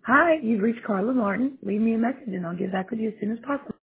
Hi, you've reached Carla Martin. Leave me a message and I'll get back with you as soon as possible.